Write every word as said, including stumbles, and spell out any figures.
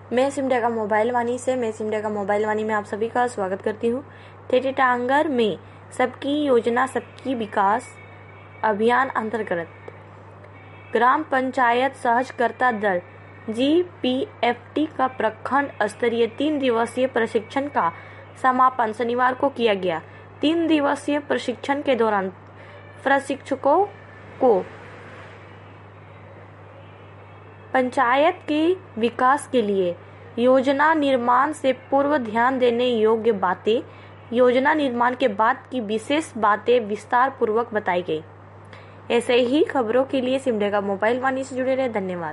मैं सिमडेगा मोबाइल वाणी से मैं सिमडेगा मोबाइल वाणी में आप सभी का स्वागत करती हूँ। टेटीटांगर में सबकी योजना सबकी विकास अभियान अंतर्गत ग्राम पंचायत सहजकर्ता दल जी पी एफ टी का प्रखंड स्तरीय तीन दिवसीय प्रशिक्षण का समापन शनिवार को किया गया। तीन दिवसीय प्रशिक्षण के दौरान प्रशिक्षकों को पंचायत के विकास के लिए योजना निर्माण से पूर्व ध्यान देने योग्य बातें, योजना निर्माण के बाद की विशेष बातें विस्तार पूर्वक बताई गई। ऐसे ही खबरों के लिए सिमडेगा मोबाइल वाणी से जुड़े रहे। धन्यवाद।